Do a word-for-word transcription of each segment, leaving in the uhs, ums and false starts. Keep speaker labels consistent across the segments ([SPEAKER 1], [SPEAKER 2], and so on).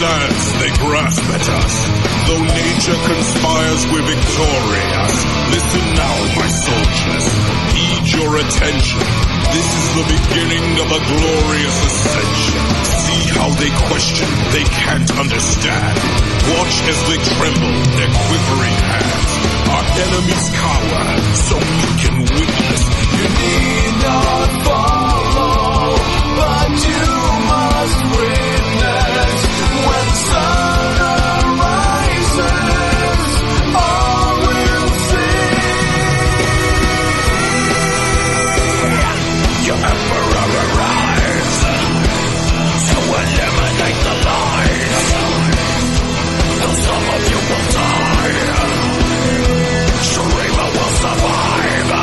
[SPEAKER 1] stands, they grasp at us. Though nature conspires, we're victorious. Listen now, my soldiers, heed your attention. This is the beginning of a glorious ascension. See how they question, they can't understand. Watch as they tremble, their quivering hands. Our enemies cower, so we can witness. You need not follow, but you must witness. When the sun arises, all will see. Your emperor arrives to eliminate the lies. Though some of you will die, Shurima will survive.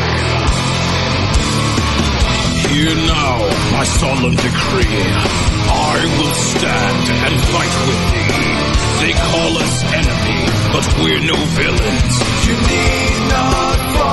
[SPEAKER 1] Hear now my solemn decree. I will stand and fight with thee. They call us enemy, but we're no villains. You need not